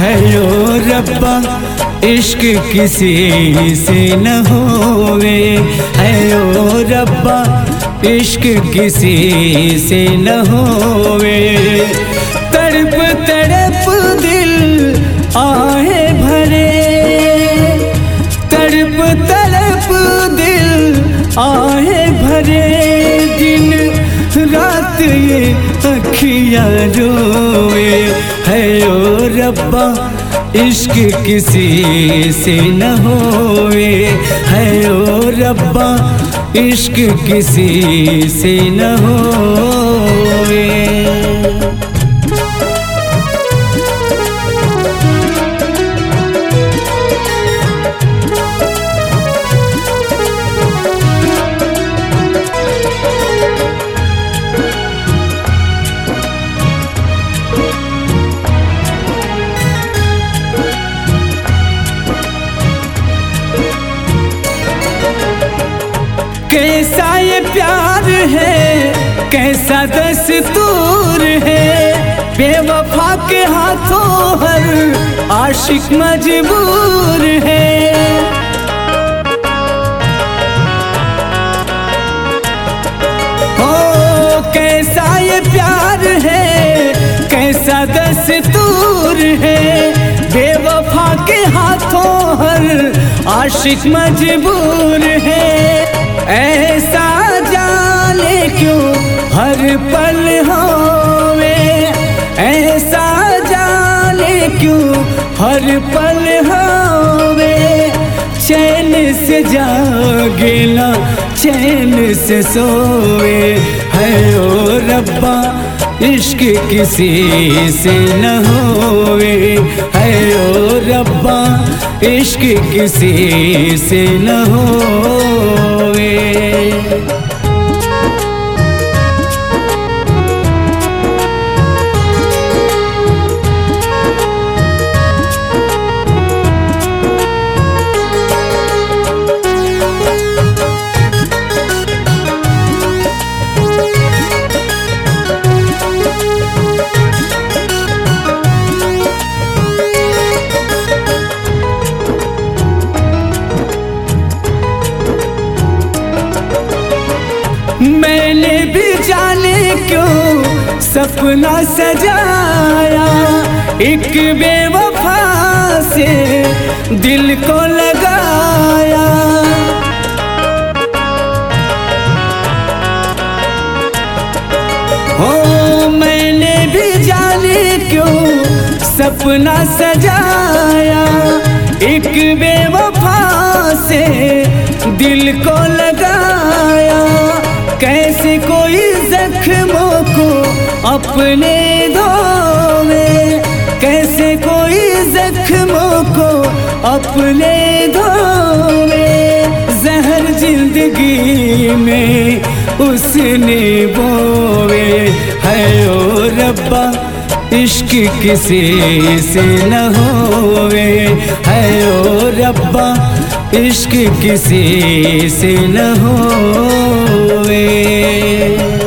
है ओ रब्बा इश्क किसी से न होवे, है ओ रब्बा इश्क किसी से न होवे। तड़प तड़प दिल आहे भरे, तड़प तड़प दिल आहे भरे, दिन रात ये अखियाँ रोए, है ओ रब्बा इश्क किसी से न होवे, है ओ रब्बा इश्क किसी से न होवे। कैसा ये प्यार है, कैसा दस्तूर है, बेवफा के हाथों हर आशिक मजबूर है। ओ कैसा ये प्यार है, कैसा दस्तूर है, बेवफा के हाथों हर आशिक मजबूर है। ऐसा जाने क्यों हर पल होवे, ऐसा जाने क्यों हर पल होवे, चैन से जागे ना चैन से सोवे, है ओ रब्बा इश्क किसी से न होवे, है ओ रब्बा इश्क किसी से न होवे। मैंने भी जाने क्यों सपना सजाया, एक बेवफा से दिल को लगाया। ओ मैंने भी जाने क्यों सपना सजाया, एक बेवफा से दिल को लगाया। कैसे कोई जख्मों को अपने धोवे, कैसे कोई जख्मों को अपने धोवे, जहर जिंदगी में उसने बोवे, है ओ रब्बा इश्क किसी से न होवे, है ओ रब्बा इश्क किसी से न होवे।